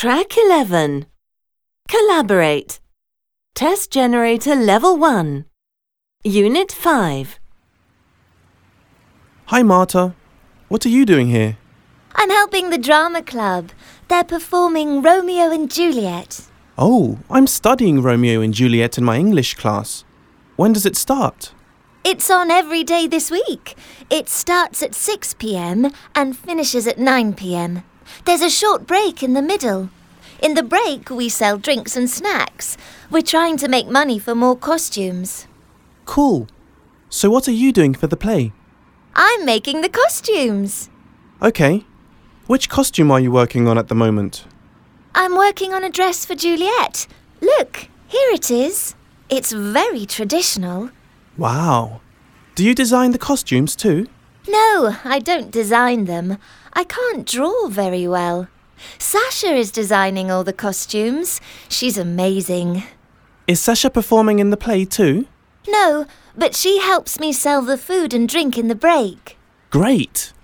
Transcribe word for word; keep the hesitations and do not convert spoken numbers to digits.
Track eleven. Collaborate. Test Generator Level one. Unit five. Hi, Marta. What are you doing here? I'm helping the drama club. They're performing Romeo and Juliet. Oh, I'm studying Romeo and Juliet in my English class. When does it start? It's on every day this week. It starts at six p m and finishes at nine p m. There's a short break in the middle. In the break, we sell drinks and snacks. We're trying to make money for more costumes. Cool. So what are you doing for the play? I'm making the costumes. Okay. Which costume are you working on at the moment? I'm working on a dress for Juliet. Look, here it is. It's very traditional. Wow. Do you design the costumes too? No, I don't design them. I can't draw very well. Sasha is designing all the costumes. She's amazing. Is Sasha performing in the play too? No, but she helps me sell the food and drink in the break. Great.